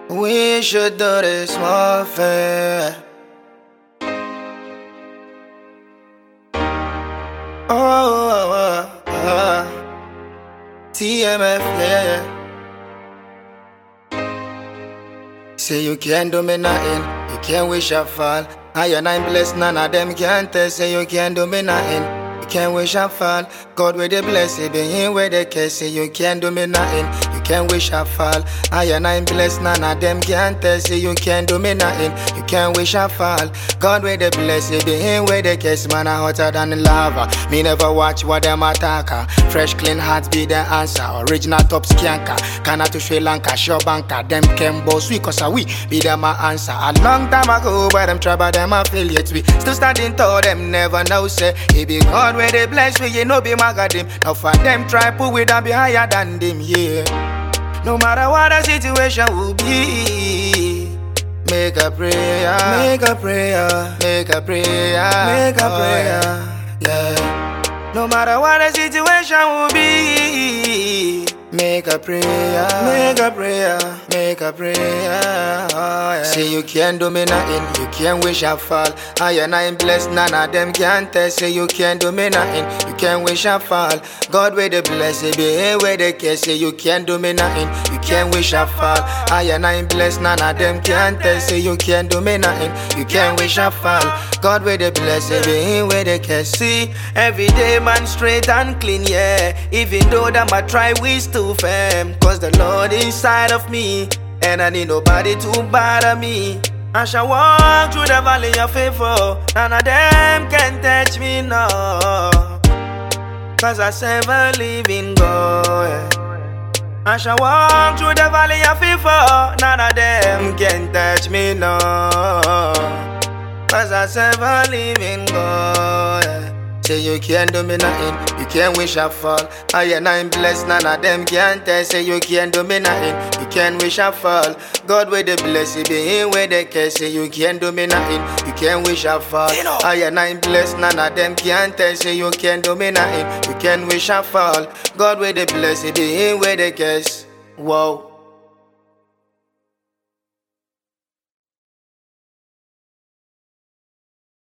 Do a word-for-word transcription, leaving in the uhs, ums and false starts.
We should do this more fair. Oh, oh, oh, oh. T M F, yeah. Say you can't do me nothing, you can't wish I fall. I and I'm blessed, none of them can tell. Say you can't do me nothing, you can't wish I fall. God with the blessing, be him with the case. Say you can't do me nothing, you can't wish I fall. I and I'm blessed, none of them can tell. Say you can't do me nothing, you can't wish I fall. God with the blessing, be him with the case. Man, I hotter than the lava. Me never watch what them attacker. Fresh clean hearts be the answer. Original top skanker. Kana to Sri Lanka, sure banker. Them Kembo sweet cause we be them a answer. A long time ago, but them trouble them affiliates. We still standing tall, them never know say he be God where they bless we, you know be magadim. Now for them try put we down be higher than them, yeah. No matter what the situation will be, make a prayer, make a prayer, make a prayer, make a prayer, yeah. No matter what the situation will be, make a prayer, make a prayer, make a prayer, oh, yeah. Say you can't do me nothing, you can't wish I fall. I and I'm blessed, none of them can tell. Say you can't do me nothing, you can't wish I fall. God with the blessing, be here with the case. Say you can't do me nothing, you can't wish I fall. I and I'm blessed, none of them can tell. Say you can't do me nothing, you can't wish I fall. God with the blessing, be here with the case. See, every day man straight and clean, yeah. Even though them I try, we still firm. Cause the Lord inside of me, and I need nobody to bother me. I shall walk through the valley of favor, none of them can touch me, no. Cause I serve a living God. I shall walk through the valley of favor, none of them can touch me, no. Cause I serve a living God. Say you can't do me nothing, you can't wish I fall. I and I'm blessed, none of them can tell. Say you can't do me nothing, you can't wish I fall. God with the blessing, be him with the case. Say you can't do me nothing, you can't wish I fall. I and I'm blessed, none of them can tell. Say you can't do me nothing, you can't wish I fall. God with the blessing, be him with the case. Whoa.